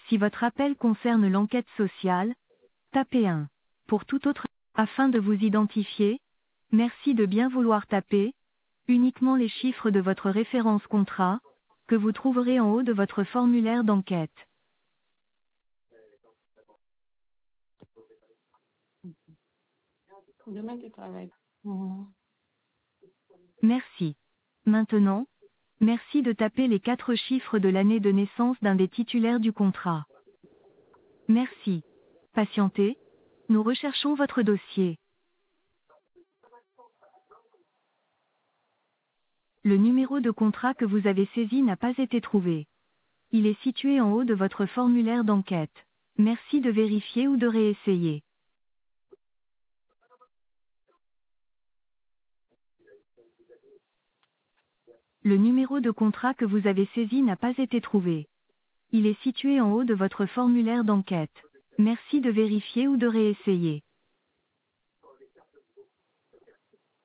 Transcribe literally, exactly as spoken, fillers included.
Si votre appel concerne l'enquête sociale, tapez un. Pour tout autre, afin de vous identifier, merci de bien vouloir taper uniquement les chiffres de votre référence contrat, que vous trouverez en haut de votre formulaire d'enquête. Demain, tu travailles. Mhm. Merci. Maintenant, merci de taper les quatre chiffres de l'année de naissance d'un des titulaires du contrat. Merci. Patientez. Nous recherchons votre dossier. Le numéro de contrat que vous avez saisi n'a pas été trouvé. Il est situé en haut de votre formulaire d'enquête. Merci de vérifier ou de réessayer. Le numéro de contrat que vous avez saisi n'a pas été trouvé. Il est situé en haut de votre formulaire d'enquête. Merci de vérifier ou de réessayer.